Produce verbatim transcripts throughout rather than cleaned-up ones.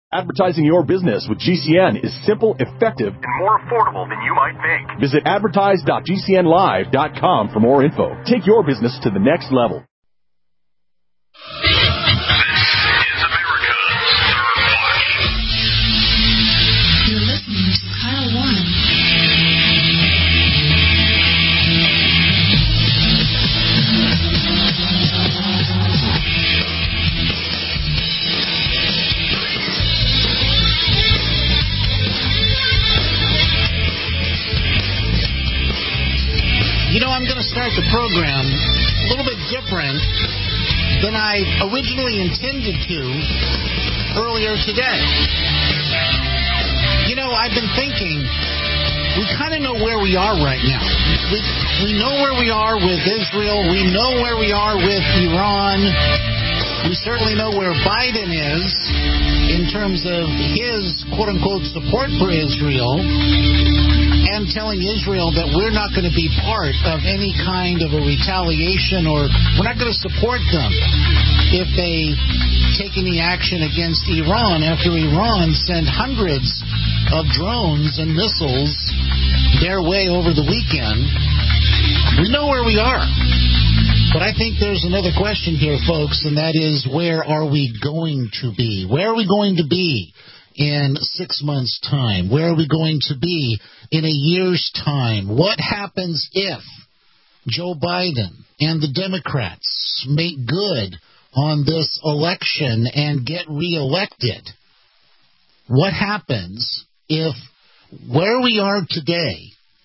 Advertising your business with G C N is simple, effective, and more affordable than you might think. Visit advertise dot g c n live dot com for more info. Take your business to the next level. You're listening to Kyle Warren. You know, I'm going to start the program a little bit different than I originally intended to earlier today. You know, I've been thinking, we kind of know where we are right now. We, we know where we are with Israel. We know where we are with Iran. We certainly know where Biden is in terms of his quote-unquote support for Israel, and telling Israel that we're not going to be part of any kind of a retaliation, or we're not going to support them if they take any action against Iran after Iran sent hundreds of drones and missiles their way over the weekend. We know where we are. But I think there's another question here, folks, and that is, where are we going to be? Where are we going to be in six months' time? Where are we going to be in a year's time? What happens if Joe Biden and the Democrats make good on this election and get reelected? What happens if where we are today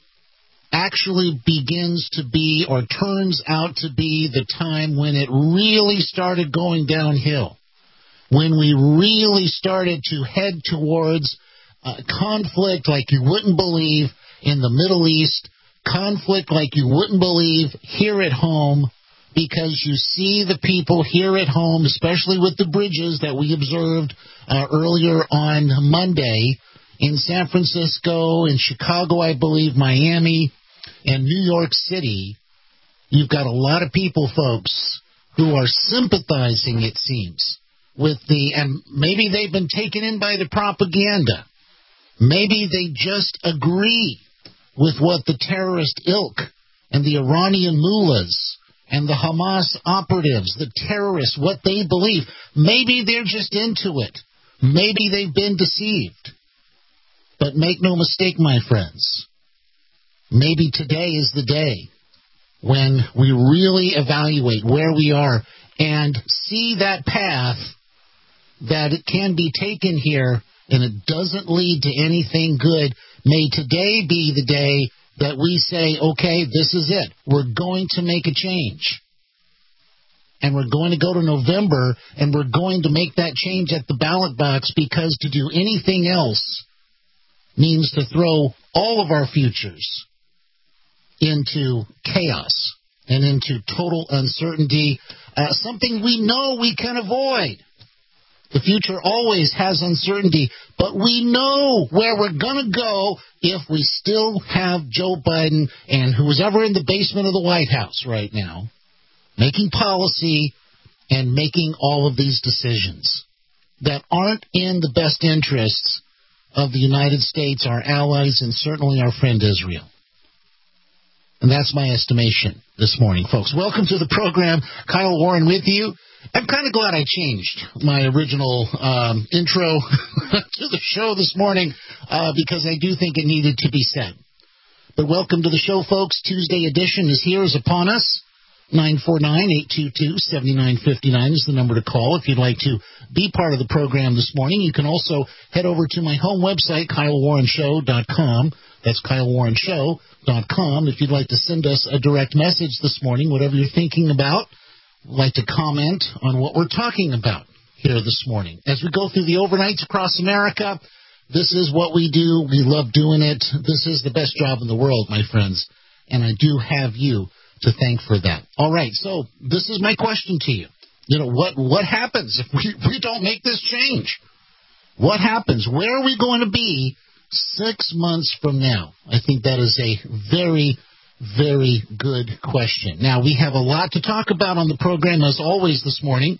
actually begins to be, or turns out to be, the time when it really started going downhill? When we really started to head towards uh, conflict like you wouldn't believe in the Middle East, conflict like you wouldn't believe here at home, because you see the people here at home, especially with the bridges that we observed uh, earlier on Monday in San Francisco, in Chicago, I believe, Miami, and New York City. You've got a lot of people, folks, who are sympathizing, it seems, with the, and maybe they've been taken in by the propaganda. Maybe they just agree with what the terrorist ilk and the Iranian mullahs and the Hamas operatives, the terrorists, what they believe. Maybe they're just into it. Maybe they've been deceived. But make no mistake, my friends, maybe today is the day when we really evaluate where we are and see that path that it can be taken here, and it doesn't lead to anything good. May today be the day that we say, okay, this is it. We're going to make a change. And we're going to go to November, and we're going to make that change at the ballot box, because to do anything else means to throw all of our futures into chaos and into total uncertainty, uh, something we know we can avoid. The future always has uncertainty, but we know where we're going to go if we still have Joe Biden and who's ever in the basement of the White House right now making policy and making all of these decisions that aren't in the best interests of the United States, our allies, and certainly our friend Israel. And that's my estimation this morning, folks. Welcome to the program. Kyle Warren with you. I'm kind of glad I changed my original um, intro to the show this morning uh, because I do think it needed to be said. But welcome to the show, folks. Tuesday edition is here, is upon us. nine four nine, eight two two, seven nine five nine is the number to call if you'd like to be part of the program this morning. You can also head over to my home website, kyle warren show dot com. That's kyle warren show dot com. If you'd like to send us a direct message this morning, whatever you're thinking about, like to comment on what we're talking about here this morning. As we go through the overnights across America, this is what we do. We love doing it. This is the best job in the world, my friends, and I do have you to thank for that. All right, so this is my question to you. You know, what, what happens if we, we don't make this change? What happens? Where are we going to be six months from now? I think that is a very, very good question. Now, we have a lot to talk about on the program, as always, this morning.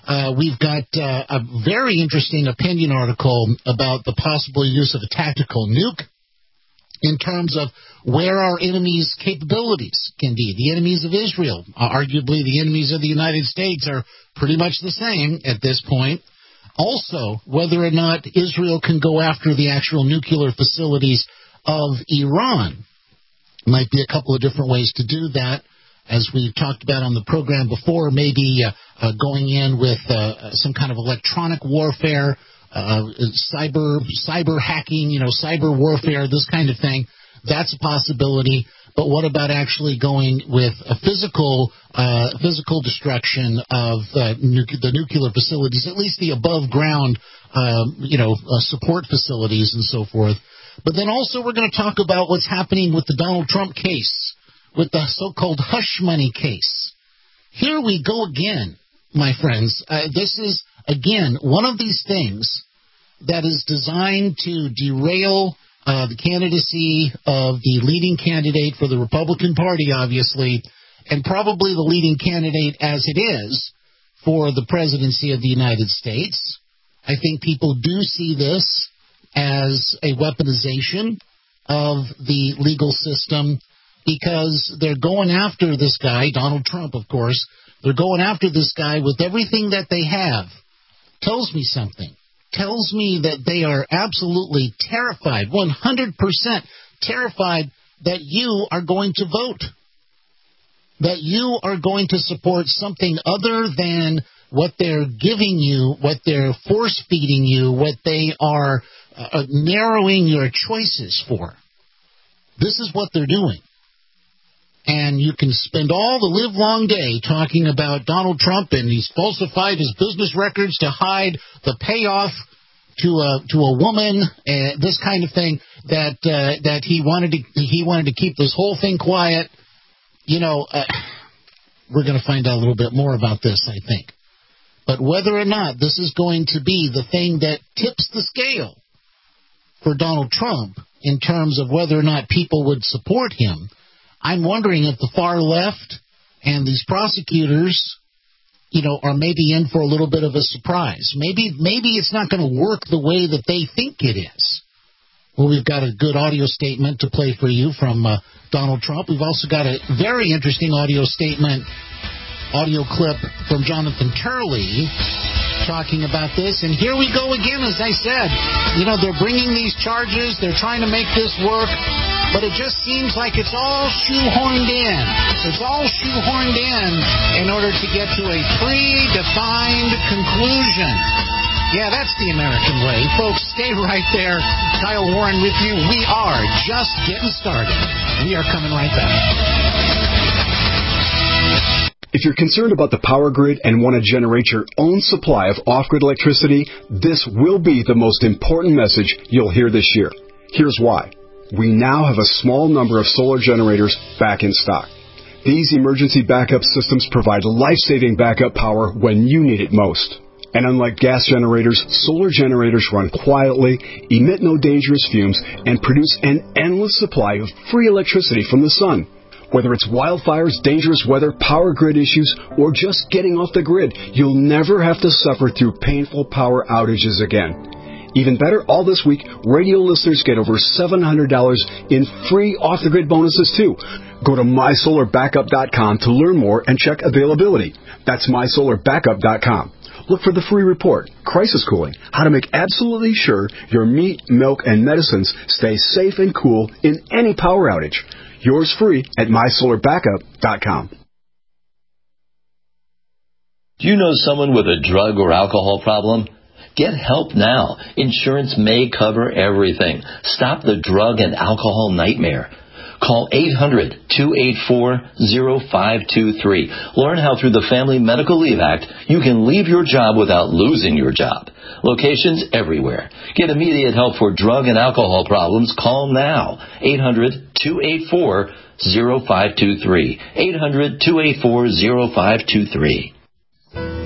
Uh, we've got uh, a very interesting opinion article about the possible use of a tactical nuke in terms of where our enemies' capabilities can be. The enemies of Israel, uh, arguably the enemies of the United States, are pretty much the same at this point. Also, whether or not Israel can go after the actual nuclear facilities of Iran. Might be a couple of different ways to do that. As we've talked about on the program before, maybe uh, uh, going in with uh, some kind of electronic warfare, uh, cyber cyber hacking, you know, cyber warfare, this kind of thing. That's a possibility. But what about actually going with a physical uh, physical destruction of uh, nu- the nuclear facilities, at least the above ground, uh, you know, uh, support facilities and so forth. But then also we're going to talk about what's happening with the Donald Trump case, with the so-called hush money case. Here we go again, my friends. Uh, this is, again, one of these things that is designed to derail uh, the candidacy of the leading candidate for the Republican Party, obviously, and probably the leading candidate as it is for the presidency of the United States. I think people do see this as a weaponization of the legal system, because they're going after this guy, Donald Trump, of course. They're going after this guy with everything that they have. Tells me something. Tells me that they are absolutely terrified, one hundred percent terrified that you are going to vote. That you are going to support something other than what they're giving you, what they're force-feeding you, what they are uh, narrowing your choices for. This is what they're doing. And you can spend all the livelong day talking about Donald Trump, and he's falsified his business records to hide the payoff to a to a woman, uh, this kind of thing, that uh, that he wanted to he wanted to keep this whole thing quiet. You know, uh, we're going to find out a little bit more about this, I think. But whether or not this is going to be the thing that tips the scale for Donald Trump in terms of whether or not people would support him, I'm wondering if the far left and these prosecutors, you know, are maybe in for a little bit of a surprise. Maybe maybe it's not going to work the way that they think it is. Well, we've got a good audio statement to play for you from uh, Donald Trump. We've also got a very interesting audio statement, audio clip from Jonathan Turley talking about this. And here we go again, as I said. You know, they're bringing these charges. They're trying to make this work. But it just seems like it's all shoehorned in. It's all shoehorned in in order to get to a predefined conclusion. Yeah, that's the American way. Folks, stay right there. Kyle Warren with you. We are just getting started. We are coming right back. If you're concerned about the power grid and want to generate your own supply of off-grid electricity, this will be the most important message you'll hear this year. Here's why. We now have a small number of solar generators back in stock. These emergency backup systems provide life-saving backup power when you need it most. And unlike gas generators, solar generators run quietly, emit no dangerous fumes, and produce an endless supply of free electricity from the sun. Whether it's wildfires, dangerous weather, power grid issues, or just getting off the grid, you'll never have to suffer through painful power outages again. Even better, all this week, radio listeners get over seven hundred dollars in free off-the-grid bonuses, too. Go to my solar backup dot com to learn more and check availability. That's my solar backup dot com. Look for the free report, Crisis Cooling, how to make absolutely sure your meat, milk, and medicines stay safe and cool in any power outage. Yours free at my solar backup dot com. Do you know someone with a drug or alcohol problem? Get help now. Insurance may cover everything. Stop the drug and alcohol nightmare. Call eight hundred, two eight four, zero five two three. Learn how through the Family Medical Leave Act you can leave your job without losing your job. Locations everywhere. Get immediate help for drug and alcohol problems. Call now. eight hundred, two eight four, zero five two three. eight hundred, two eight four, zero five two three.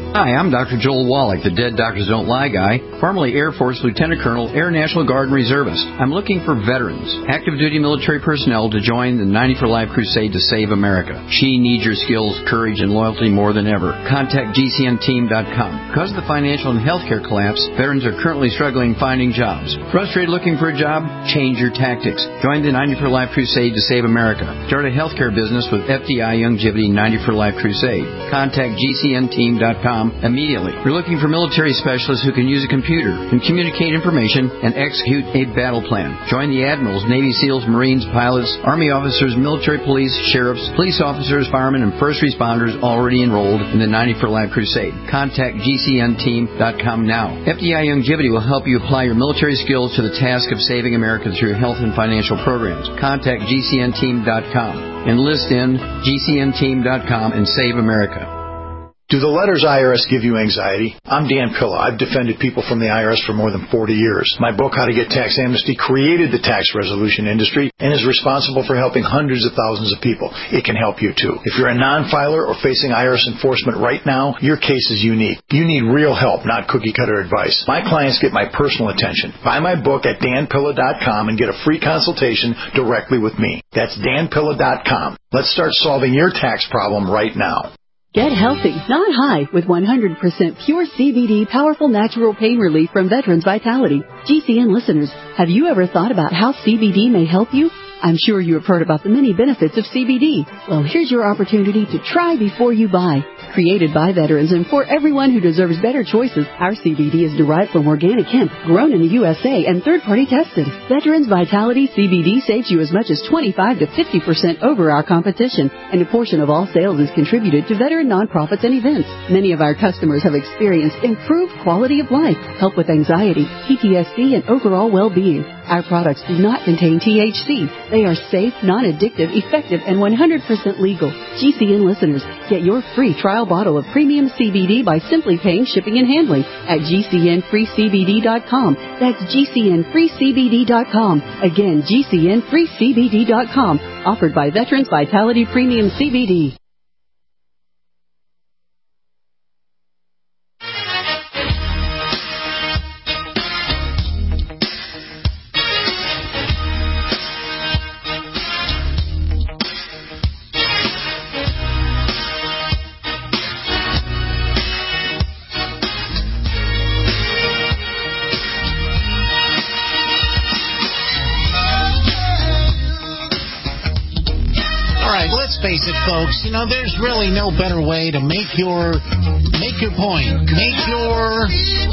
Hi, I'm Doctor Joel Wallach, the Dead Doctors Don't Lie guy, formerly Air Force Lieutenant Colonel, Air National Guard Reservist. I'm looking for veterans, active duty military personnel to join the ninety for Life crusade to save America. She needs your skills, courage, and loyalty more than ever. Contact G C N team dot com. Because of the financial and healthcare collapse, veterans are currently struggling finding jobs. Frustrated looking for a job? Change your tactics. Join the ninety for Life crusade to save America. Start a healthcare business with F D I Longevity ninety for Life crusade. Contact G C N team dot com immediately. We're looking for military specialists who can use a computer and communicate information and execute a battle plan. Join the admirals, Navy SEALs, Marines, pilots, Army officers, military police, sheriffs, police officers, firemen, and first responders already enrolled in the ninety for Life crusade. Contact G C N team dot com now. F D I Longevity will help you apply your military skills to the task of saving America through health and financial programs. Contact G C N team dot com. Enlist in G C N team dot com and save America. Do the letters I R S give you anxiety? I'm Dan Pilla. I've defended people from the I R S for more than forty years. My book, How to Get Tax Amnesty, created the tax resolution industry and is responsible for helping hundreds of thousands of people. It can help you, too. If you're a non-filer or facing I R S enforcement right now, your case is unique. You need real help, not cookie-cutter advice. My clients get my personal attention. Buy my book at Dan Pilla dot com and get a free consultation directly with me. That's Dan Pilla dot com. Let's start solving your tax problem right now. Get healthy, not high, with one hundred percent pure C B D powerful natural pain relief from Veterans Vitality. G C N listeners, have you ever thought about how C B D may help you? I'm sure you have heard about the many benefits of C B D. Well, here's your opportunity to try before you buy. Created by veterans and for everyone who deserves better choices, our C B D is derived from organic hemp, grown in the U S A and third-party tested. Veterans Vitality C B D saves you as much as twenty-five to fifty percent over our competition, and a portion of all sales is contributed to veteran nonprofits and events. Many of our customers have experienced improved quality of life, help with anxiety, P T S D, and overall well-being. Our products do not contain T H C. They are safe, non-addictive, effective, and one hundred percent legal. G C N listeners, get your free trial bottle of premium C B D by simply paying shipping and handling at G C N free C B D dot com. That's G C N free C B D dot com. Again, G C N free C B D dot com. Offered by Veterans Vitality Premium C B D. Face it, folks, you know, there's really no better way to make your make your point, make your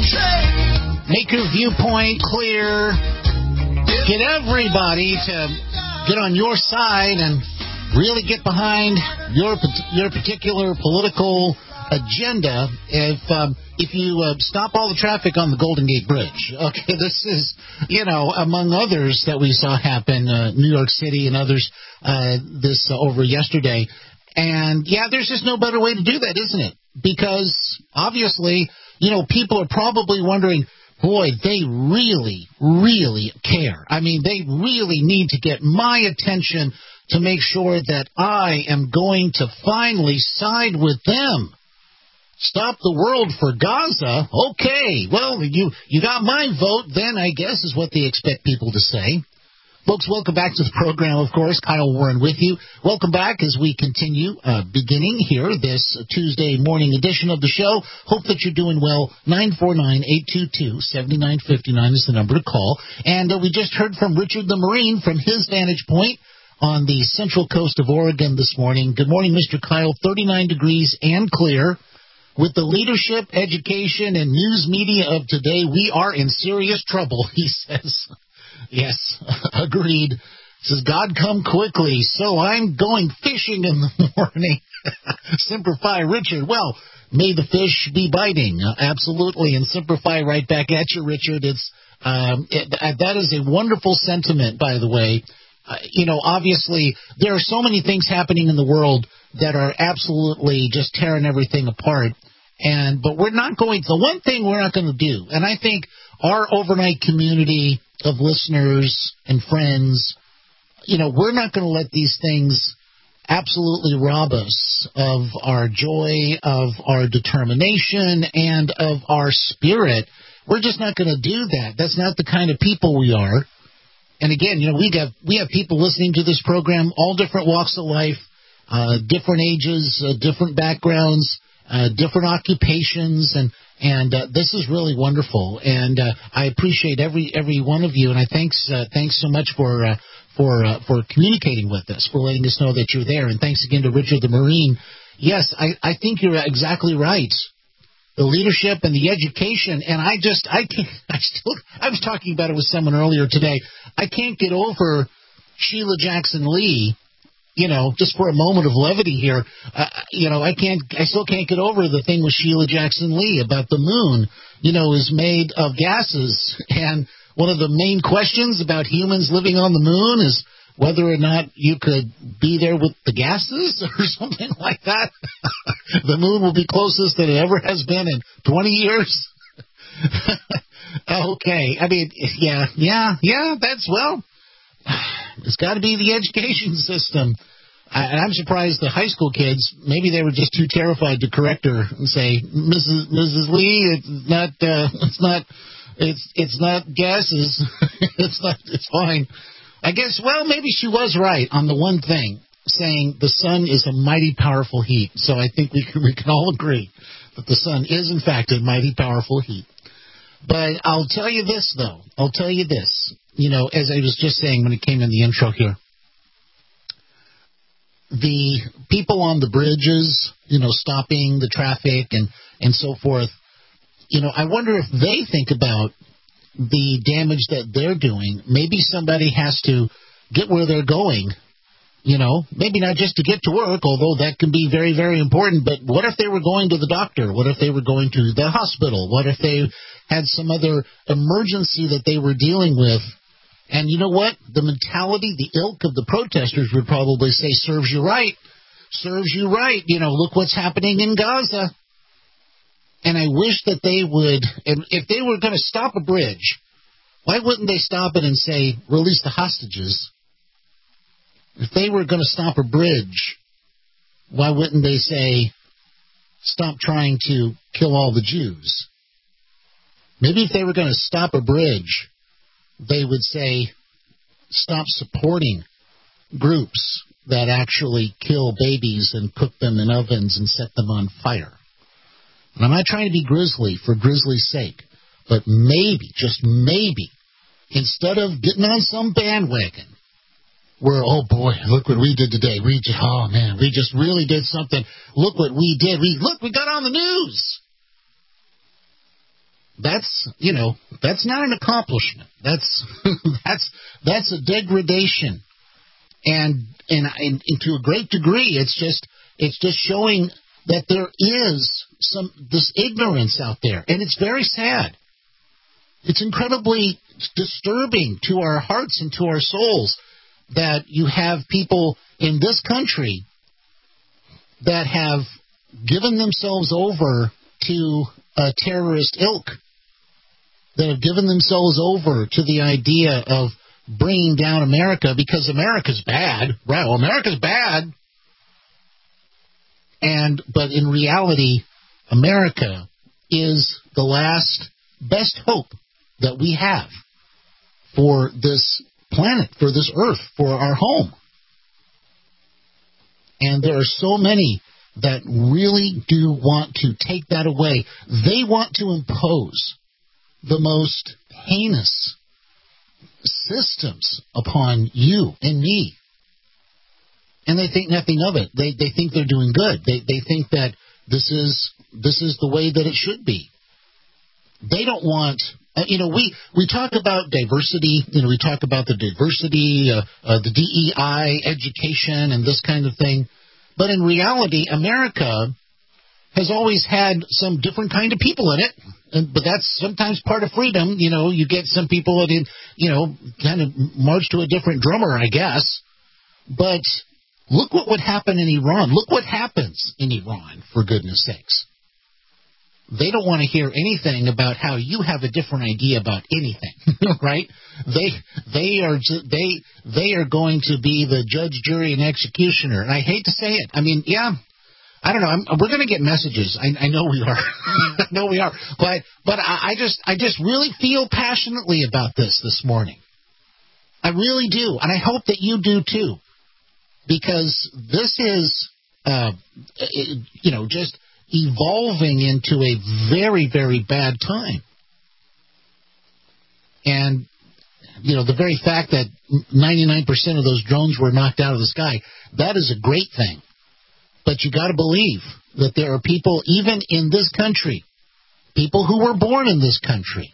make your viewpoint clear, get everybody to get on your side and really get behind your your particular political agenda if um, if you uh, stop all the traffic on the Golden Gate Bridge. Okay, this is, you know, among others that we saw happen, uh, New York City and others uh, this uh, over yesterday. And, yeah, there's just no better way to do that, isn't it? Because, obviously, you know, people are probably wondering, boy, they really, really care. I mean, they really need to get my attention to make sure that I am going to finally side with them. Stop the world for Gaza? Okay, well, you, you got my vote then, I guess, is what they expect people to say. Folks, welcome back to the program, of course. Kyle Warren with you. Welcome back as we continue, uh, beginning here this Tuesday morning edition of the show. Hope that you're doing well. nine four nine, eight two two, seven nine five nine is the number to call. And uh, we just heard from Richard the Marine from his vantage point on the central coast of Oregon this morning. Good morning, Mister Kyle. thirty-nine degrees and clear. With the leadership, education, and news media of today, we are in serious trouble, he says. Yes, agreed. Says, God come quickly, so I'm going fishing in the morning. Semper Fi, Richard. Well, may the fish be biting. Uh, absolutely. And Semper Fi right back at you, Richard. It's um, it, that is a wonderful sentiment, by the way. Uh, you know, obviously, there are so many things happening in the world that are absolutely just tearing everything apart. And but we're not going, the one thing we're not going to do, and I think our overnight community of listeners and friends, you know, we're not going to let these things absolutely rob us of our joy, of our determination, and of our spirit. We're just not going to do that. That's not the kind of people we are. And again, you know, we have we have people listening to this program, all different walks of life, uh, different ages, uh, different backgrounds, uh, different occupations, and and uh, this is really wonderful. And uh, I appreciate every every one of you, and I thanks uh, thanks so much for uh, for uh, for communicating with us, for letting us know that you're there. And thanks again to Richard the Marine. Yes, I, I think you're exactly right. The leadership and the education, and I just, I can't, I still, I was talking about it with someone earlier today. I can't get over Sheila Jackson Lee, you know, just for a moment of levity here. Uh, you know, I can't, I still can't get over the thing with Sheila Jackson Lee about the moon, you know, is made of gases. And one of the main questions about humans living on the moon is whether or not you could be there with the gases or something like that. The moon will be closest that it ever has been in twenty years. Okay. I mean, yeah, yeah, yeah, that's, well, it's got to be the education system. I, and I'm surprised the high school kids, maybe they were just too terrified to correct her and say, Missus Missus Lee, it's not, uh, it's not, it's, it's not gases. It's not, it's fine. I guess, well, maybe she was right on the one thing, saying the sun is a mighty powerful heat. So I think we can, we can all agree that the sun is, in fact, a mighty powerful heat. But I'll tell you this, though. I'll tell you this. You know, as I was just saying when it came in the intro here, the people on the bridges, you know, stopping the traffic and, and so forth, you know, I wonder if they think about the damage that they're doing. Maybe somebody has to get where they're going, you know, maybe not just to get to work, although that can be very, very important, but what if they were going to the doctor? What if they were going to the hospital? What if they had some other emergency that they were dealing with? And you know what? The mentality, the ilk of the protesters would probably say, serves you right, serves you right. You know, look what's happening in Gaza. And I wish that they would, if they were going to stop a bridge, why wouldn't they stop it and say, release the hostages? If they were going to stop a bridge, why wouldn't they say, stop trying to kill all the Jews? Maybe if they were going to stop a bridge, they would say, stop supporting groups that actually kill babies and cook them in ovens and set them on fire. And I'm not trying to be grisly for grisly's sake, but maybe, just maybe, instead of getting on some bandwagon where, oh boy, look what we did today. We just, oh man, we just really did something. Look what we did. We look, we got on the news. That's, you know, that's not an accomplishment. That's that's that's a degradation, and and, and and to a great degree, it's just it's just showing that there is some this ignorance out there, and it's very sad. It's incredibly disturbing to our hearts and to our souls that you have people in this country that have given themselves over to a terrorist ilk, that have given themselves over to the idea of bringing down America because America's bad. Right? Well, America's bad. And but in reality, America is the last best hope that we have for this planet, for this earth, for our home. And there are so many that really do want to take that away. They want to impose the most heinous systems upon you and me. And they think nothing of it. They they think they're doing good. They they think that this is this is the way that it should be. They don't want, uh, you know, we, we talk about diversity, you know, we talk about the diversity, uh, uh, the D E I, education, and this kind of thing. But in reality, America has always had some different kind of people in it. And, but that's sometimes part of freedom. You know, you get some people that, you know, kind of march to a different drummer, I guess. But look what would happen in Iran. Look what happens in Iran, for goodness sakes. They don't want to hear anything about how you have a different idea about anything, right? They they are they they are going to be the judge, jury, and executioner. And I hate to say it. I mean, yeah, I don't know. I'm, we're going to get messages. I, I know we are. I know we are. But but I, I just I just really feel passionately about this this morning. I really do, and I hope that you do too, because this is uh, you know just. evolving into a very, very bad time. And, you know, the very fact that ninety-nine percent of those drones were knocked out of the sky, that is a great thing. But you got to believe that there are people, even in this country, people who were born in this country,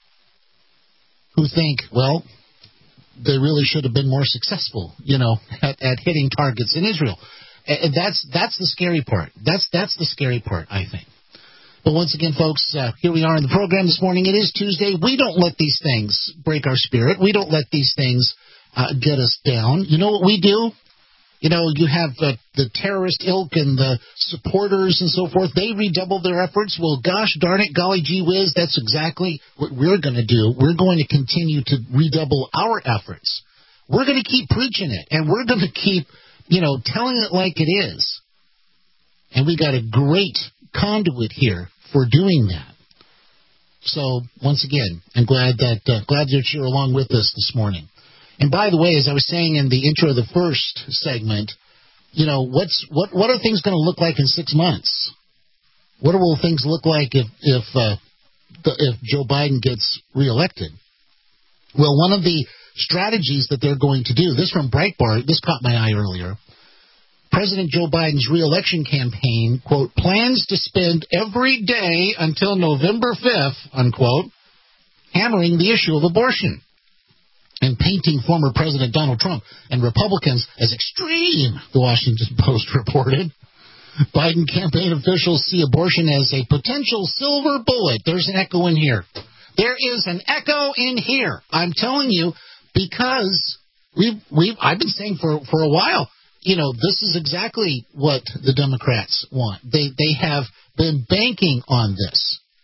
who think, well, they really should have been more successful, you know, at, at hitting targets in Israel. And that's that's the scary part. That's that's the scary part, I think. But once again, folks, uh, here we are in the program this morning. It is Tuesday. We don't let these things break our spirit. We don't let these things uh, get us down. You know what we do? You know, you have uh, the terrorist ilk and the supporters and so forth. They redouble their efforts. Well, gosh darn it, golly gee whiz, that's exactly what we're going to do. We're going to continue to redouble our efforts. We're going to keep preaching it, and we're going to keep... you know, telling it like it is. And we got a great conduit here for doing that. So, once again, I'm glad that uh, glad that you're along with us this morning. And by the way, as I was saying in the intro of the first segment, you know, what's what what are things going to look like in six months? What will things look like if if uh, the, if Joe Biden gets reelected? Well, one of the strategies that they're going to do, this from Breitbart, this caught my eye earlier. President Joe Biden's re-election campaign, quote, plans to spend every day until November fifth, unquote, hammering the issue of abortion and painting former President Donald Trump and Republicans as extreme, the Washington Post reported. Biden campaign officials see abortion as a potential silver bullet. There's an echo in here. There is an echo in here. I'm telling you, because we've, we've, I've been saying for, for a while, you know, this is exactly what the Democrats want. They they have been banking on this.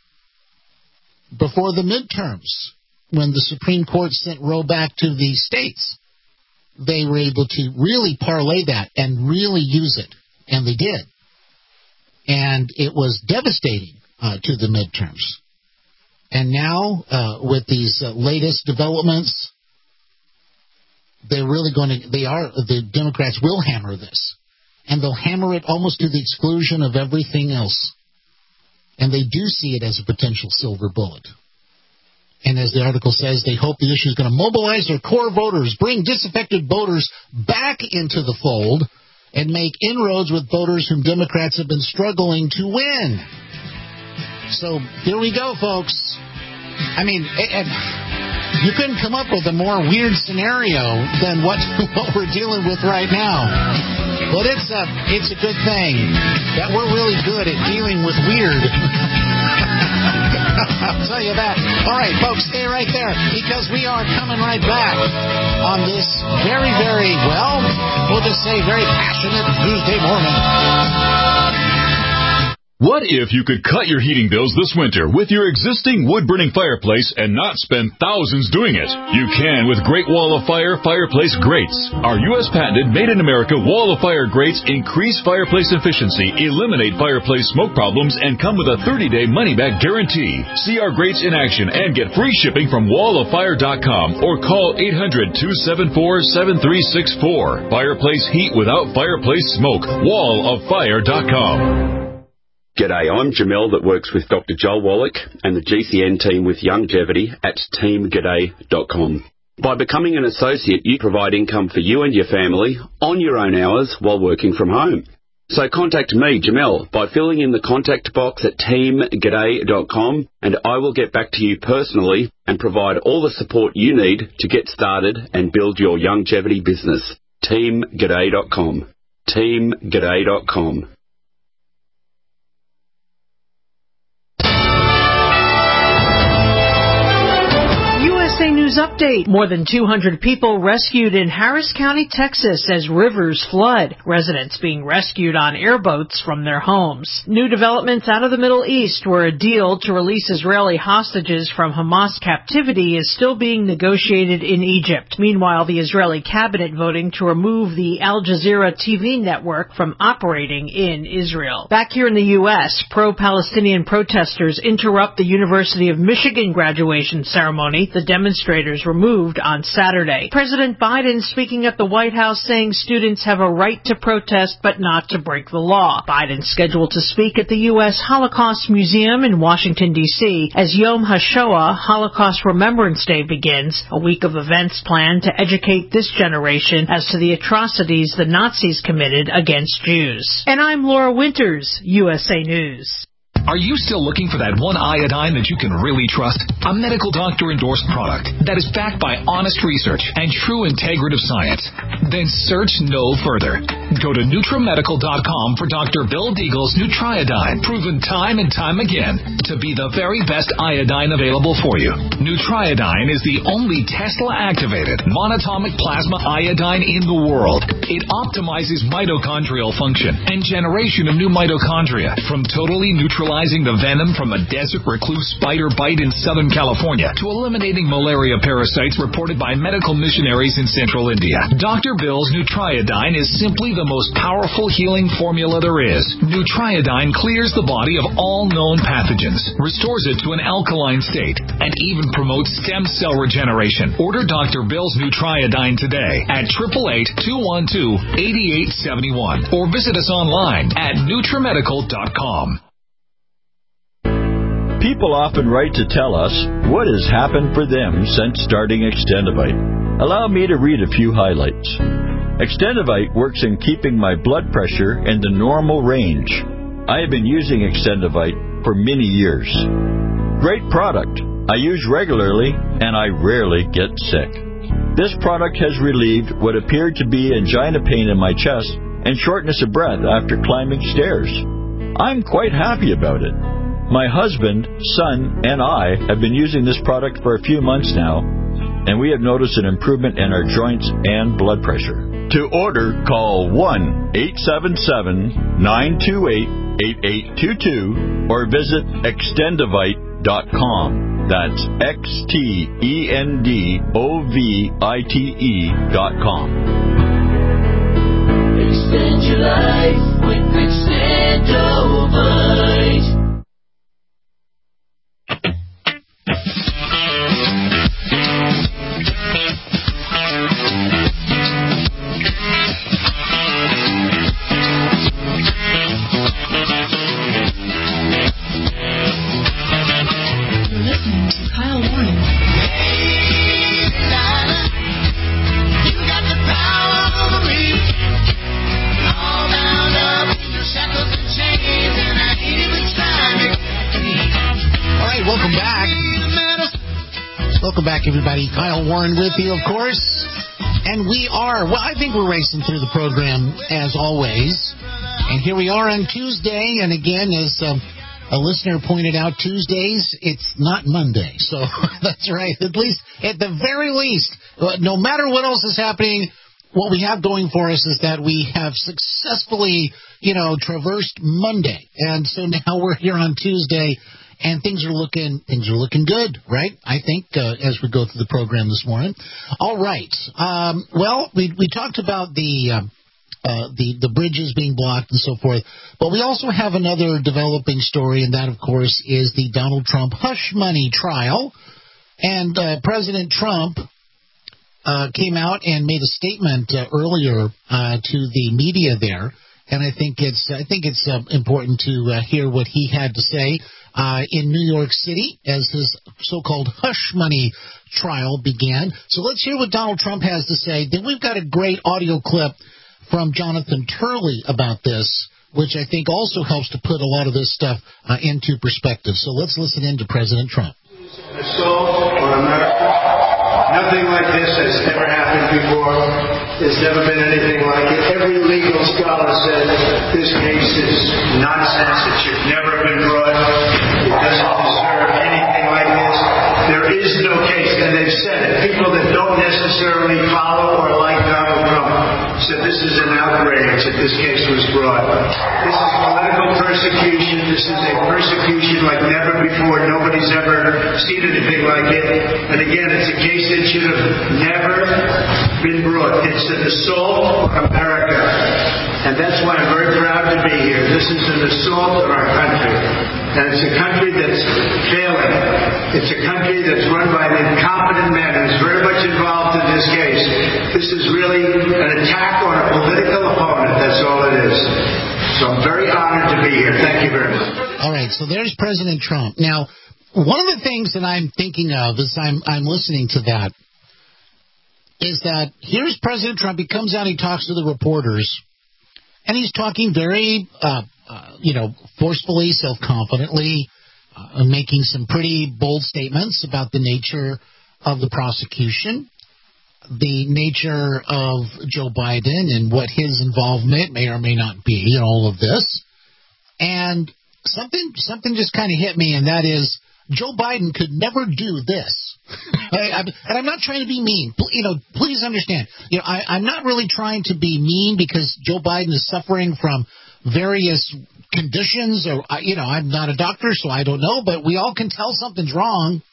Before the midterms, when the Supreme Court sent Roe back to the states, they were able to really parlay that and really use it. And they did. And it was devastating uh, to the midterms. And now, uh, with these uh, latest developments, they're really going to, they are, the Democrats will hammer this. And they'll hammer it almost to the exclusion of everything else. And they do see it as a potential silver bullet. And as the article says, they hope the issue is going to mobilize their core voters, bring disaffected voters back into the fold, and make inroads with voters whom Democrats have been struggling to win. So here we go, folks. I mean, and you couldn't come up with a more weird scenario than what, what we're dealing with right now. But it's a, it's a good thing that we're really good at dealing with weird. I'll tell you that. All right, folks, stay right there, because we are coming right back on this very, very, well, we'll just say very passionate Tuesday morning. What if you could cut your heating bills this winter with your existing wood-burning fireplace and not spend thousands doing it? You can with Great Wall of Fire Fireplace Grates. Our U S patented made-in-America Wall of Fire grates increase fireplace efficiency, eliminate fireplace smoke problems, and come with a thirty-day money-back guarantee. See our grates in action and get free shipping from wall of fire dot com or call eight hundred, two seven four, seven three six four. Fireplace heat without fireplace smoke. wall of fire dot com. G'day, I'm Jamel that works with Doctor Joel Wallach and the G C N team with Longevity at team g'day dot com. By becoming an associate, you provide income for you and your family on your own hours while working from home. So contact me, Jamel, by filling in the contact box at team g'day dot com, and I will get back to you personally and provide all the support you need to get started and build your longevity business. team g'day dot com. team g'day dot com. A News Update. More than two hundred people rescued in Harris County, Texas as rivers flood. Residents being rescued on airboats from their homes. New developments out of the Middle East, where a deal to release Israeli hostages from Hamas captivity is still being negotiated in Egypt. Meanwhile, the Israeli cabinet voting to remove the Al Jazeera T V network from operating in Israel. Back here in the U S, pro-Palestinian protesters interrupt the University of Michigan graduation ceremony. The demonstrators were moved on Saturday. President Biden speaking at the White House saying students have a right to protest but not to break the law. Biden scheduled to speak at the U S Holocaust Museum in Washington, D C as Yom HaShoah, Holocaust Remembrance Day, begins, a week of events planned to educate this generation as to the atrocities the Nazis committed against Jews. And I'm Laura Winters, U S A News. Are you still looking for that one iodine that you can really trust? A medical doctor-endorsed product that is backed by honest research and true integrative science? Then search no further. Go to Nutramedical dot com for Doctor Bill Deagle's Nutriodine, proven time and time again to be the very best iodine available for you. Nutriodine is the only Tesla-activated monatomic plasma iodine in the world. It optimizes mitochondrial function and generation of new mitochondria from totally neutralizing the venom from a desert recluse spider bite in Southern California to eliminating malaria parasites reported by medical missionaries in central India. Doctor Bill's Nutriodine is simply the most powerful healing formula there is. Nutriodine clears the body of all known pathogens, restores it to an alkaline state, and even promotes stem cell regeneration. Order Doctor Bill's Nutriodine today at eight eight eight, two one two, eight eight seven one or visit us online at Nutramedical dot com. People often write to tell us what has happened for them since starting Extendivite. Allow me to read a few highlights. Extendivite works in keeping my blood pressure in the normal range. I have been using Extendivite for many years. Great product. I use regularly and I rarely get sick. This product has relieved what appeared to be angina pain in my chest and shortness of breath after climbing stairs. I'm quite happy about it. My husband, son, and I have been using this product for a few months now, and we have noticed an improvement in our joints and blood pressure. To order, call one eight seven seven, nine two eight, eight eight two two or visit extendivite dot com. That's X T E N D O V I T E dot com. Extend your life with Extendivite. Welcome back, everybody. Kyle Warren with you, of course. And we are, well, I think we're racing through the program, as always. And here we are on Tuesday. And again, as um, a listener pointed out, Tuesdays, it's not Monday. So that's right. At least, at the very least, no matter what else is happening, what we have going for us is that we have successfully, you know, traversed Monday. And so now we're here on Tuesday. And things are looking things are looking good, right? I think uh, as we go through the program this morning. All right. Um, well, we we talked about the uh, uh, the the bridges being blocked and so forth, but we also have another developing story, and that, of course, is the Donald Trump hush money trial. And uh, President Trump uh, came out and made a statement uh, earlier uh, to the media there, and I think it's I think it's uh, important to uh, hear what he had to say. Uh, in New York City as his so-called hush money trial began. So let's hear what Donald Trump has to say. Then we've got a great audio clip from Jonathan Turley about this, which I think also helps to put a lot of this stuff uh, into perspective. So let's listen in to President Trump. Assault on America. Nothing like this has ever happened before. There's never been anything like it. Every legal scholar says this case is nonsense. It should never have been brought. It doesn't deserve anything like this. There is no case, and they've said it. People that don't necessarily follow or like Donald Trump said this is an outrage that this case was brought. This is political persecution. This is a persecution like never before. Nobody's ever seen anything like it. And again, it's a case that should have never been brought. It's an assault on America. And that's why I'm very proud to be here. This is an assault on our country. And it's a country that's failing. It's a country that's run by an incompetent man who's very much involved in this case. This is really an attack on a political opponent. That's all it is. So I'm very honored to be here. Thank you very much. All right, so there's President Trump. Now, one of the things that I'm thinking of as I'm, I'm listening to that is that here's President Trump. He comes out, he talks to the reporters, and he's talking very, uh, uh, you know, forcefully, self-confidently, uh, making some pretty bold statements about the nature of the prosecution, the nature of Joe Biden and what his involvement may or may not be in all of this. And something something just kind of hit me, and that is Joe Biden could never do this. I, I'm, and I'm not trying to be mean. You know, please understand. You know, I, I'm not really trying to be mean because Joe Biden is suffering from various conditions. Or you know, I'm not a doctor, so I don't know. But we all can tell something's wrong.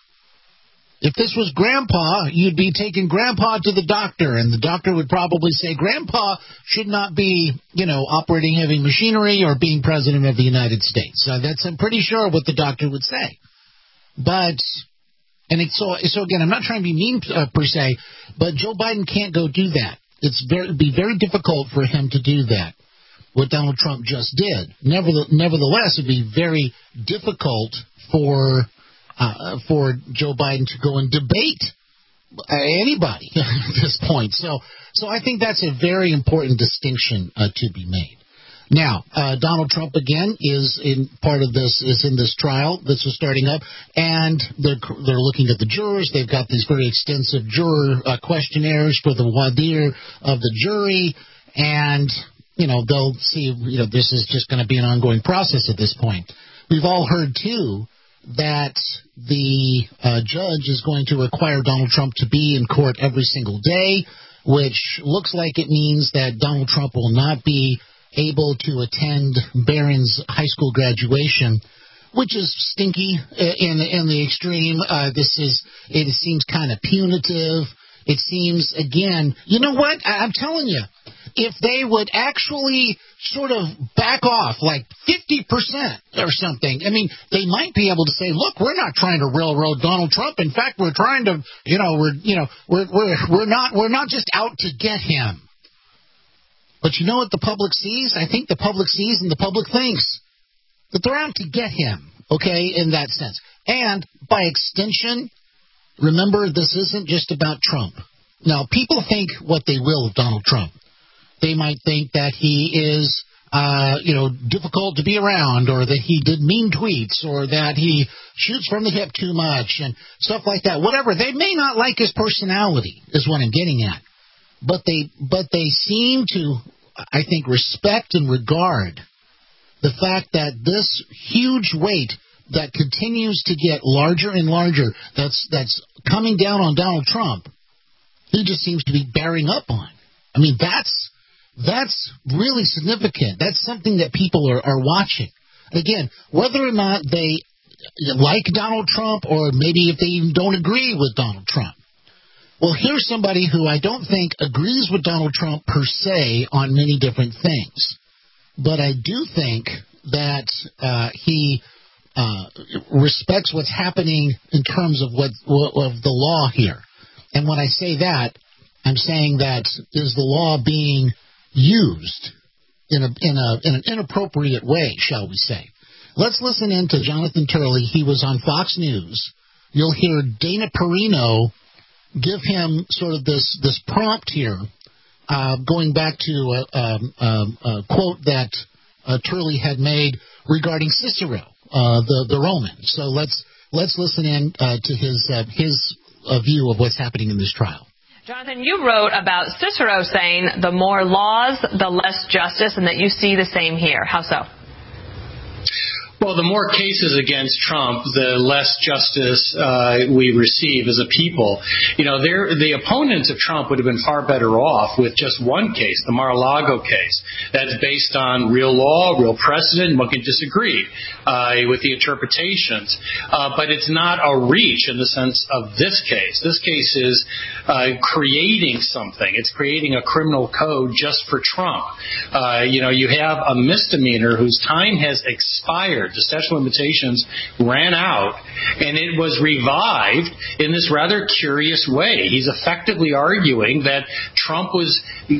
If this was Grandpa, you'd be taking Grandpa to the doctor, and the doctor would probably say, Grandpa should not be, you know, operating heavy machinery or being president of the United States. So that's, I'm pretty sure, what the doctor would say. But, and it's so, so again, I'm not trying to be mean uh, per se, but Joe Biden can't go do that. It's very, it'd be very difficult for him to do that, what Donald Trump just did. Nevertheless, it'd be very difficult for Uh, for Joe Biden to go and debate uh, anybody at this point. So so I think that's a very important distinction uh, to be made. Now, uh, Donald Trump, again, is in part of this, is in this trial. This is starting up, and they're, they're looking at the jurors. They've got these very extensive juror uh, questionnaires for the voir dire of the jury, and, you know, they'll see, you know, this is just going to be an ongoing process at this point. We've all heard, too, that the uh, judge is going to require Donald Trump to be in court every single day, which looks like it means that Donald Trump will not be able to attend Barron's high school graduation, which is stinky in, in the extreme. Uh, this is, it seems kind of punitive. It seems, again, you know what? I, I'm telling you, if they would actually sort of back off like fifty percent or something, I mean, they might be able to say, look, we're not trying to railroad Donald Trump. In fact, we're trying to, you know, we're, you know, we're, we're, we're not, we're not just out to get him. But you know what the public sees? I think the public sees and the public thinks that they're out to get him, okay, in that sense. And by extension, remember, this isn't just about Trump. Now, people think what they will of Donald Trump. They might think that he is, uh, you know, difficult to be around, or that he did mean tweets, or that he shoots from the hip too much, and stuff like that. Whatever. They may not like his personality, is what I'm getting at. But they, but they seem to, I think, respect and regard the fact that this huge weight that continues to get larger and larger, that's that's coming down on Donald Trump, he just seems to be bearing up on. I mean, that's that's really significant. That's something that people are, are watching. Again, whether or not they like Donald Trump, or maybe if they even don't agree with Donald Trump. Well, here's somebody who I don't think agrees with Donald Trump per se on many different things. But I do think that uh, he uh, respects what's happening in terms of what of the law here. And when I say that, I'm saying that is the law being used in a in a in an inappropriate way, shall we say. Let's listen in to Jonathan Turley. He was on Fox News. You'll hear Dana Perino give him sort of this, this prompt here, uh, going back to a, um, um, a quote that uh, Turley had made regarding Cicero, uh, the, the Roman. So let's let's listen in uh, to his, uh, his uh, view of what's happening in this trial. Jonathan, you wrote about Cicero saying the more laws, the less justice, and that you see the same here. How so? Well, the more cases against Trump, the less justice uh, we receive as a people. You know, the opponents of Trump would have been far better off with just one case, the Mar-a-Lago case. That's based on real law, real precedent. One can disagree uh, with the interpretations. Uh, but it's not a reach in the sense of this case. This case is uh, creating something. It's creating a criminal code just for Trump. Uh, you know, you have a misdemeanor whose time has expired. The statute of limitations ran out, and it was revived in this rather curious way. He's effectively arguing that Trump was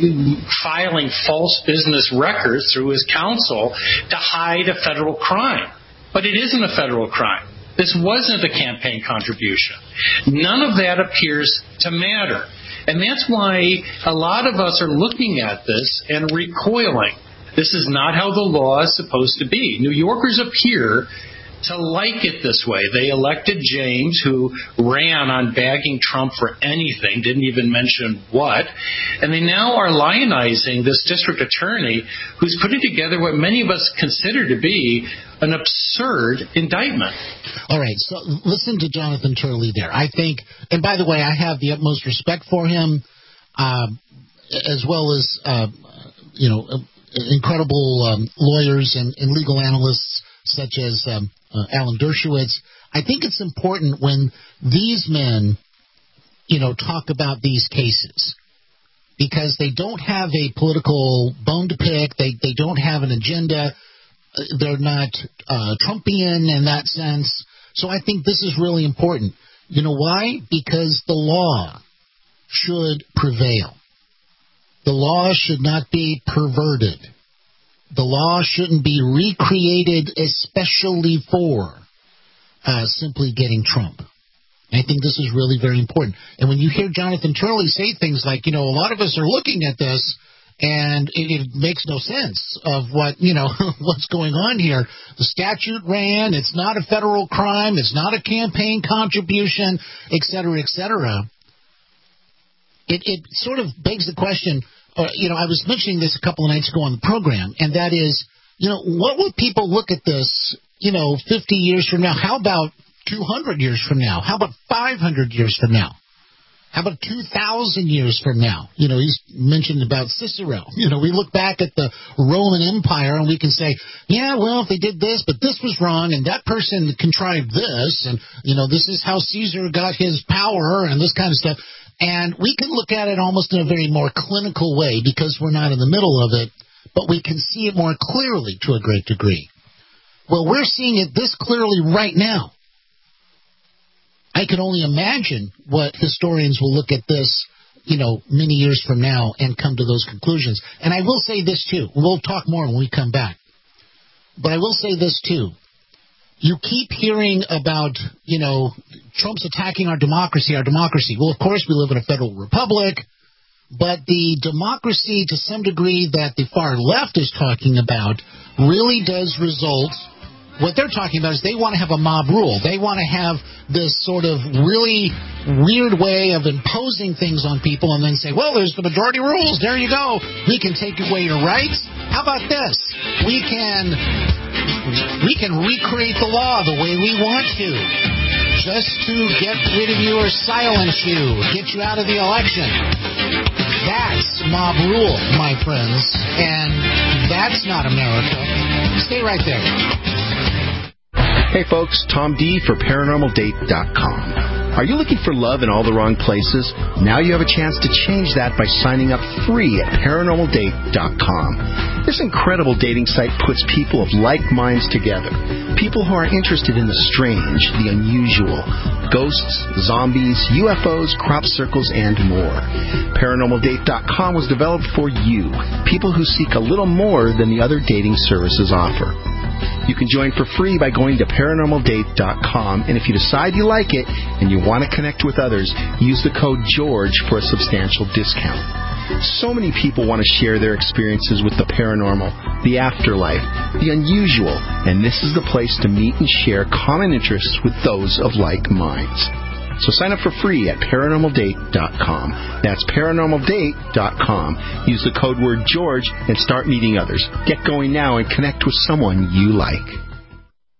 filing false business records through his counsel to hide a federal crime. But it isn't a federal crime. This wasn't a campaign contribution. None of that appears to matter. And that's why a lot of us are looking at this and recoiling. This is not how the law is supposed to be. New Yorkers appear to like it this way. They elected James, who ran on bagging Trump for anything, didn't even mention what, and they now are lionizing this district attorney who's putting together what many of us consider to be an absurd indictment. All right, so listen to Jonathan Turley there. I think, and by the way, I have the utmost respect for him, uh, as well as, uh, you know, uh, incredible um, lawyers and, and legal analysts such as um, uh, Alan Dershowitz. I think it's important when these men, you know, talk about these cases because they don't have a political bone to pick. They they don't have an agenda. They're not uh, Trumpian in that sense. So I think this is really important. You know why? Because the law should prevail. The law should not be perverted. The law shouldn't be recreated especially for uh, simply getting Trump. I think this is really very important. And when you hear Jonathan Turley say things like, you know, a lot of us are looking at this and it, it makes no sense of what, you know, what's going on here. The statute ran. It's not a federal crime. It's not a campaign contribution, et cetera, et cetera. It, it sort of begs the question, uh, you know, I was mentioning this a couple of nights ago on the program, and that is, you know, what would people look at this, you know, fifty years from now? How about two hundred years from now? How about five hundred years from now? How about two thousand years from now? You know, he's mentioned about Cicero. You know, we look back at the Roman Empire and we can say, yeah, well, if they did this, but this was wrong, and that person contrived this, and, you know, this is how Caesar got his power and this kind of stuff. And we can look at it almost in a very more clinical way because we're not in the middle of it, but we can see it more clearly to a great degree. Well, we're seeing it this clearly right now. I can only imagine what historians will look at this, you know, many years from now and come to those conclusions. And I will say this, too. We'll talk more when we come back. But I will say this, too. You keep hearing about, you know, Trump's attacking our democracy, our democracy. Well, of course, we live in a federal republic, but the democracy, to some degree, that the far left is talking about really does result. What they're talking about is they want to have a mob rule. They want to have this sort of really weird way of imposing things on people and then say, well, there's the majority rules. There you go. We can take away your rights. How about this? We can we can recreate the law the way we want to, just to get rid of you or silence you, get you out of the election. That's mob rule, my friends, and that's not America. Stay right there. Hey folks, Tom D for Paranormal Date dot com. Are you looking for love in all the wrong places? Now you have a chance to change that by signing up free at Paranormal Date dot com. This incredible dating site puts people of like minds together. People who are interested in the strange, the unusual, ghosts, zombies, U F Os, crop circles, and more. Paranormal Date dot com was developed for you, people who seek a little more than the other dating services offer. You can join for free by going to Paranormal Date dot com, and if you decide you like it and you want to connect with others, use the code GEORGE for a substantial discount. So many people want to share their experiences with the paranormal, the afterlife, the unusual, and this is the place to meet and share common interests with those of like minds. So sign up for free at Paranormal Date dot com. That's Paranormal Date dot com. Use the code word George and start meeting others. Get going now and connect with someone you like.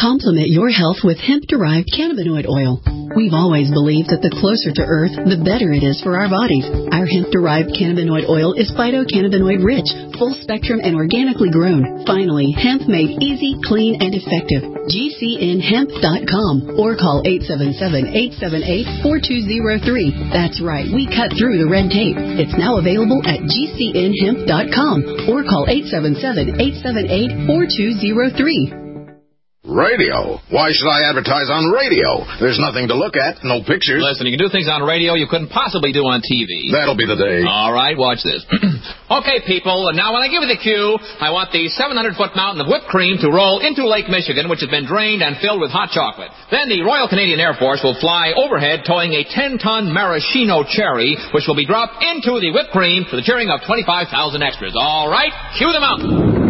Complement your health with hemp-derived cannabinoid oil. We've always believed that the closer to Earth, the better it is for our bodies. Our hemp-derived cannabinoid oil is phytocannabinoid-rich, full-spectrum, and organically grown. Finally, hemp made easy, clean, and effective. G C N hemp dot com or call eight seven seven, eight seven eight, four two zero three. That's right, we cut through the red tape. It's now available at G C N hemp dot com or call eight seven seven, eight seven eight, four two zero three. Radio? Why should I advertise on radio? There's nothing to look at, no pictures. Listen, you can do things on radio you couldn't possibly do on T V. That'll be the day. All right, watch this. Okay, people, and now when I give you the cue, I want the seven hundred foot mountain of whipped cream to roll into Lake Michigan, which has been drained and filled with hot chocolate. Then the Royal Canadian Air Force will fly overhead towing a ten ton maraschino cherry, which will be dropped into the whipped cream for the cheering of twenty-five thousand extras. All right, cue the mountain.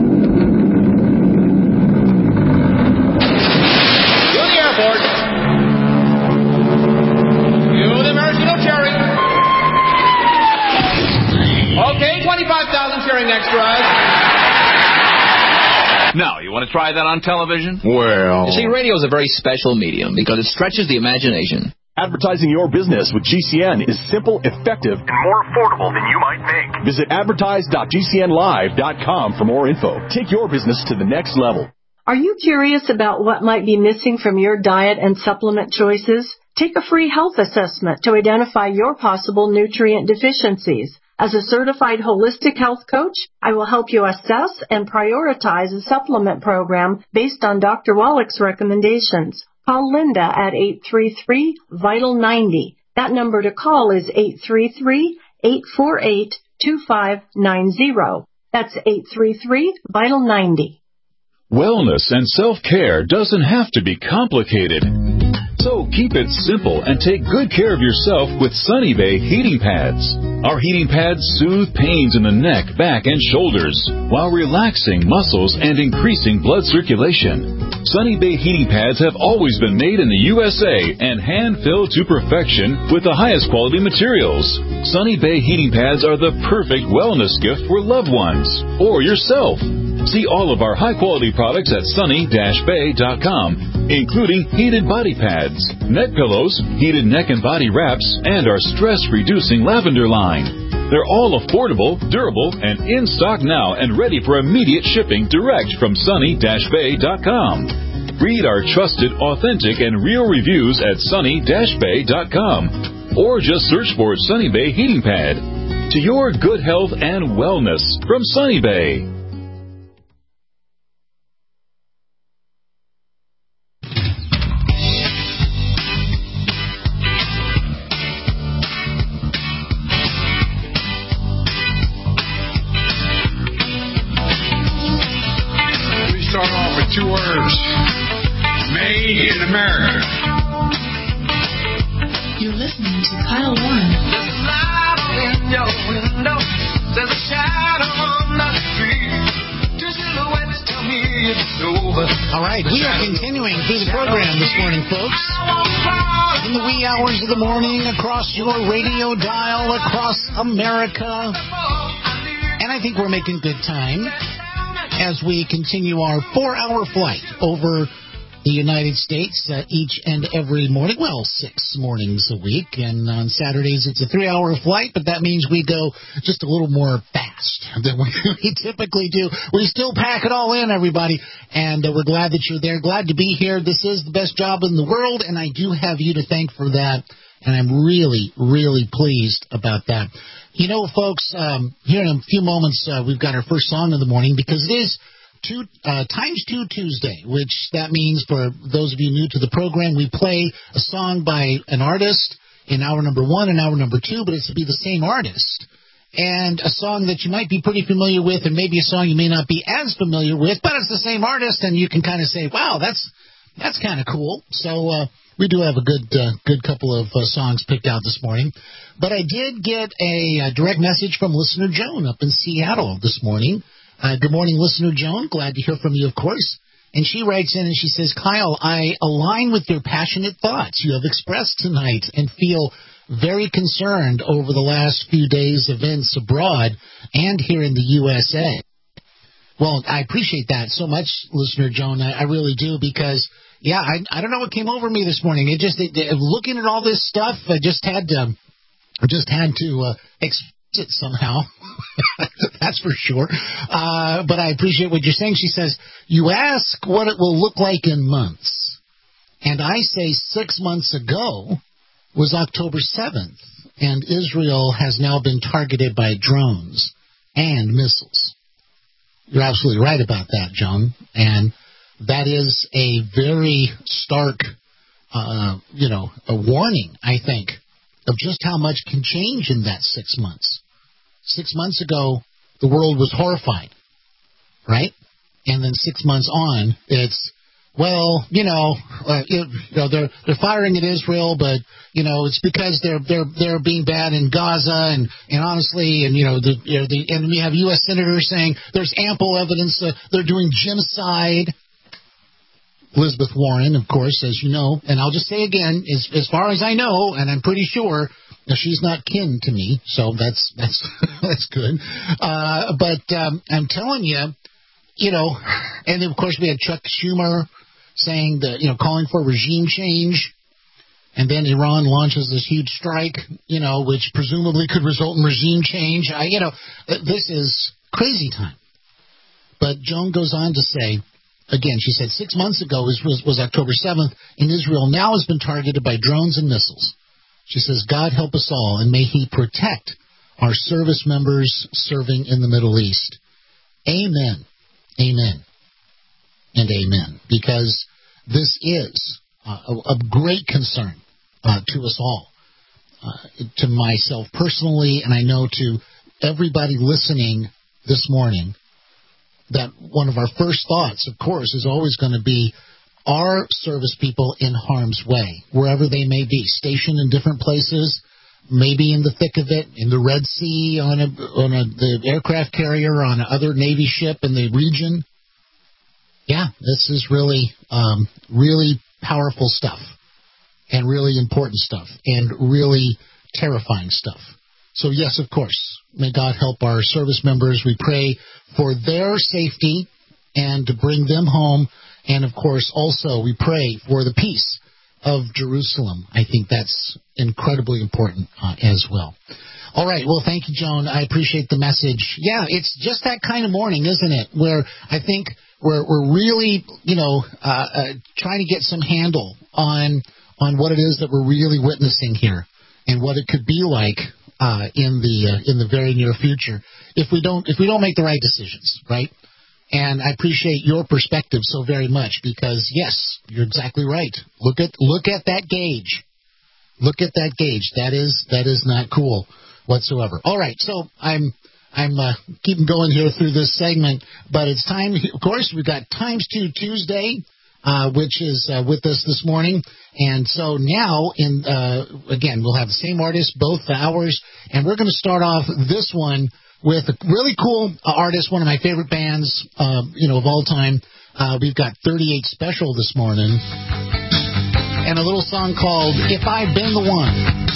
twenty-five thousand cheering extras. Now, you want to try that on television? Well... You see, radio is a very special medium because it stretches the imagination. Advertising your business with G C N is simple, effective, and more affordable than you might think. Visit advertise dot G C N live dot com for more info. Take your business to the next level. Are you curious about what might be missing from your diet and supplement choices? Take a free health assessment to identify your possible nutrient deficiencies. As a certified holistic health coach, I will help you assess and prioritize a supplement program based on Doctor Wallach's recommendations. Call Linda at eight three three, vital ninety. That number to call is eight three three, eight four eight, two five nine zero. That's eight three three, vital ninety. Wellness and self-care doesn't have to be complicated. So keep it simple and take good care of yourself with Sunny Bay heating pads. Our heating pads soothe pains in the neck, back, and shoulders while relaxing muscles and increasing blood circulation. Sunny Bay heating pads have always been made in the U S A and hand-filled to perfection with the highest quality materials. Sunny Bay heating pads are the perfect wellness gift for loved ones or yourself. See all of our high-quality products at sunny dash bay dot com, including heated body pads, neck pillows, heated neck and body wraps, and our stress-reducing lavender line. They're all affordable, durable, and in stock now and ready for immediate shipping direct from sunny dash bay dot com. Read our trusted, authentic, and real reviews at sunny dash bay dot com or just search for Sunny Bay Heating Pad. To your good health and wellness from Sunny Bay. Two words. Made in America. You're listening to Kyle Warren. There's a light in your window. There's a shadow on the street. Two silhouettes tell me it's over. All right, we are continuing through the program this morning, folks. In the wee hours of the morning, across your radio dial, across America. And I think we're making good time as we continue our four-hour flight over the United States uh, each and every morning. Well, six mornings a week. And on Saturdays, it's a three-hour flight, but that means we go just a little more fast than we typically do. We still pack it all in, everybody, and uh, we're glad that you're there. Glad to be here. This is the best job in the world, and I do have you to thank for that, and I'm really, really pleased about that. You know, folks, um, here in a few moments, uh, we've got our first song of the morning because it is two, uh, Times Two Tuesday, which that means for those of you new to the program, we play a song by an artist in hour number one and hour number two, but it's to be the same artist. And a song that you might be pretty familiar with and maybe a song you may not be as familiar with, but it's the same artist, and you can kind of say, wow, that's that's kind of cool. So uh, we do have a good uh, good couple of uh, songs picked out this morning. But I did get a, a direct message from listener Joan up in Seattle this morning. Uh, good morning, listener Joan. Glad to hear from you, of course. And she writes in and she says, Kyle, I align with your passionate thoughts you have expressed tonight and feel very concerned over the last few days' events abroad and here in the U S A. Well, I appreciate that so much, listener Joan. I, I really do, because, yeah, I, I don't know what came over me this morning. It just, it, it, looking at all this stuff, I just had to, I just had to uh, express it somehow. That's for sure. Uh, but I appreciate what you're saying. She says, you ask what it will look like in months. And I say six months ago was October seventh, and Israel has now been targeted by drones and missiles. You're absolutely right about that, Joan. And that is a very stark, uh, you know, a warning, I think, of just how much can change in that six months. Six months ago, the world was horrified, right? And then six months on, it's, well, you know, uh, it, you know, they're they're firing at Israel, but you know, it's because they're they're they're being bad in Gaza, and, and honestly, and you know, the, you know, the and we have U S senators saying there's ample evidence that they're doing genocide. Elizabeth Warren, of course, as you know, and I'll just say again, as as far as I know, and I'm pretty sure, now she's not kin to me, so that's that's that's good. Uh, but um, I'm telling you, you know, and then of course we had Chuck Schumer saying that, you know, calling for regime change, and then Iran launches this huge strike, you know, which presumably could result in regime change. I, you know, this is crazy time. But Joan goes on to say, again, she said six months ago was, was, was October seventh, and Israel now has been targeted by drones and missiles. She says, God help us all, and may He protect our service members serving in the Middle East. Amen. Amen. And amen. Because this is uh, a, a great concern uh, to us all, uh, to myself personally, and I know to everybody listening this morning, that one of our first thoughts, of course, is always going to be, are service people in harm's way, wherever they may be, stationed in different places, maybe in the thick of it, in the Red Sea, on a, on a, the aircraft carrier, on another Navy ship in the region. Yeah, this is really, um, really powerful stuff, and really important stuff, and really terrifying stuff. So yes, of course, may God help our service members. We pray for their safety and to bring them home. And of course, also we pray for the peace of Jerusalem. I think that's incredibly important uh, as well. All right. Well, thank you, Joan. I appreciate the message. Yeah, it's just that kind of morning, isn't it? Where I think we're we're really, you know, uh, uh, trying to get some handle on on what it is that we're really witnessing here, and what it could be like uh, in the uh, in the very near future if we don't if we don't make the right decisions, right? And I appreciate your perspective so very much, because yes, you're exactly right. Look at look at that gauge. Look at that gauge. That is that is not cool whatsoever. All right, so I'm I'm uh, keeping going here through this segment, but it's time. Of course, we've got Times Two Tuesday, uh, which is uh, with us this morning, and so now in uh, again we'll have the same artist both hours, and we're going to start off this one with a really cool uh, artist, one of my favorite bands, uh, you know, of all time. Uh, we've got thirty-eight Special this morning, and a little song called "If I've Been the One."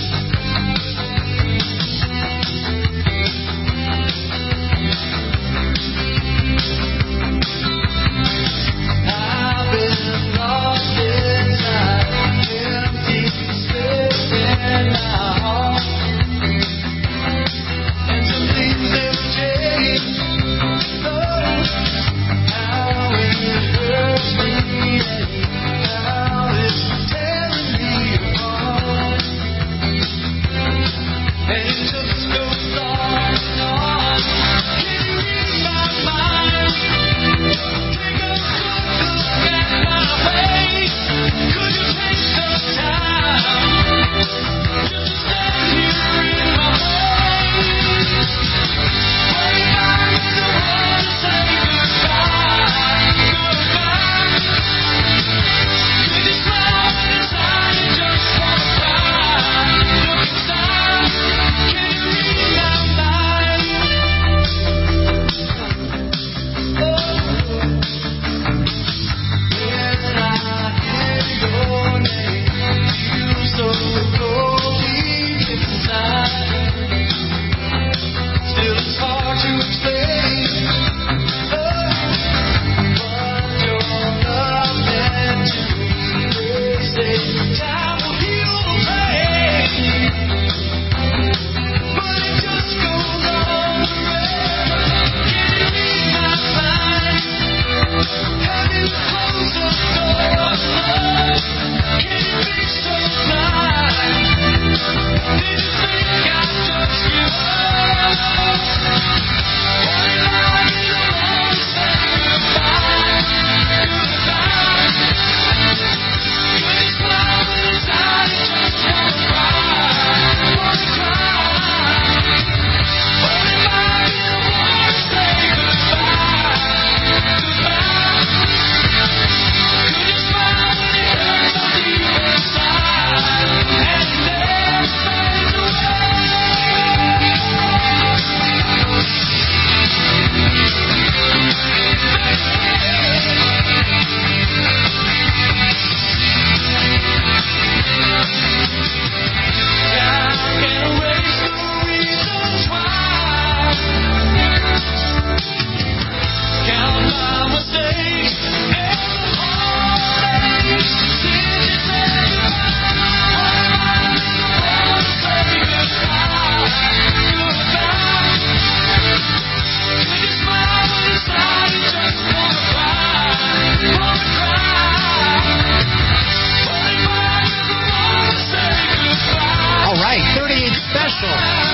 Special.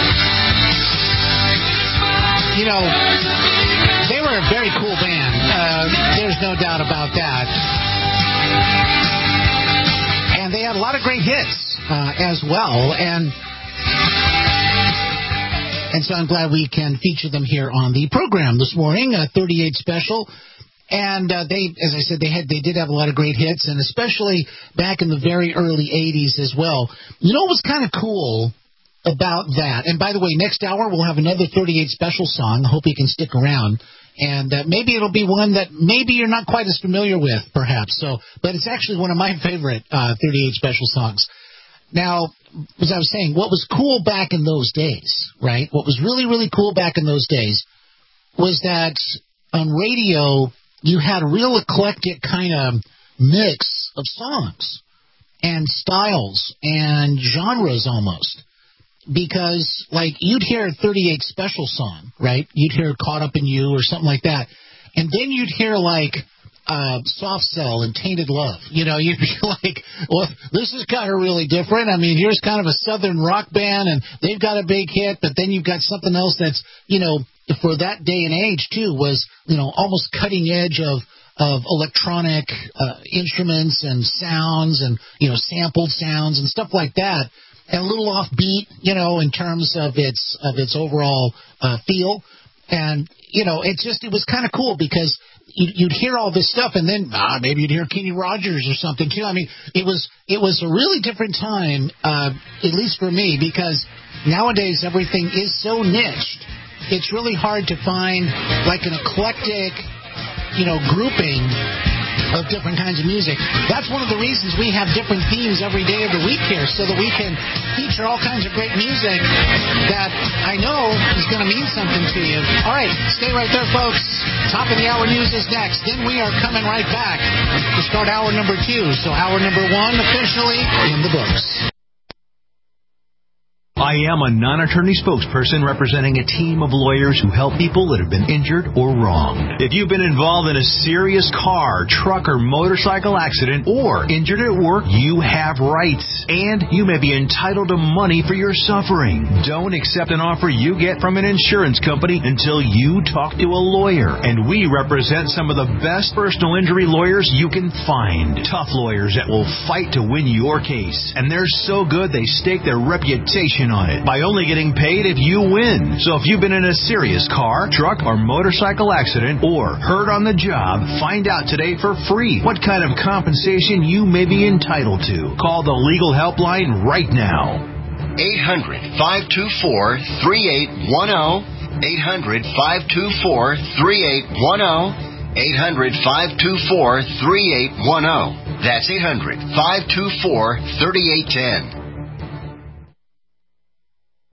You know, they were a very cool band. Uh, there's no doubt about that. And they had a lot of great hits uh, as well. And and so I'm glad we can feature them here on the program this morning, uh, thirty-eight Special. And uh, they, as I said, they had they did have a lot of great hits, and especially back in the very early eighties as well. You know what was kind of cool about that? And by the way, next hour we'll have another thirty-eight Special song. I hope you can stick around. And uh, maybe it'll be one that maybe you're not quite as familiar with, perhaps. So, but it's actually one of my favorite uh, thirty-eight Special songs. Now, as I was saying, what was cool back in those days, right? What was really, really cool back in those days was that on radio you had a real eclectic kind of mix of songs and styles and genres almost. Because, like, you'd hear a thirty-eight Special song, right? You'd hear Caught Up in You or something like that. And then you'd hear, like, uh, Soft Cell and Tainted Love. You know, you'd be like, well, this is kind of really different. I mean, here's kind of a southern rock band, and they've got a big hit, but then you've got something else that's, you know, for that day and age, too, was, you know, almost cutting edge of of electronic uh, instruments and sounds and, you know, sampled sounds and stuff like that. And a little offbeat, you know, in terms of its of its overall uh, feel. And, you know, it just, it was kind of cool because you'd, you'd hear all this stuff and then ah, maybe you'd hear Kenny Rogers or something, too. I mean, it was it was a really different time, uh, at least for me, because nowadays everything is so niched. It's really hard to find, like, an eclectic, you know, grouping of different kinds of music. That's one of the reasons we have different themes every day of the week here, so that we can feature all kinds of great music that I know is going to mean something to you. All right, stay right there, folks. Top of the hour news is next. Then we are coming right back to start hour number two. So hour number one officially in the books. I am a non-attorney spokesperson representing a team of lawyers who help people that have been injured or wronged. If you've been involved in a serious car, truck, or motorcycle accident or injured at work, you have rights, and you may be entitled to money for your suffering. Don't accept an offer you get from an insurance company until you talk to a lawyer, and we represent some of the best personal injury lawyers you can find. Tough lawyers that will fight to win your case, and they're so good they stake their reputation on it by only getting paid if you win. So if you've been in a serious car, truck, or motorcycle accident or hurt on the job, find out today for free what kind of compensation you may be entitled to. Call the legal helpline right now. eight hundred, five two four, three eight one zero. eight hundred, five two four, three eight one zero. eight hundred, five two four, three eight one zero. That's eight hundred, five two four, three eight one zero.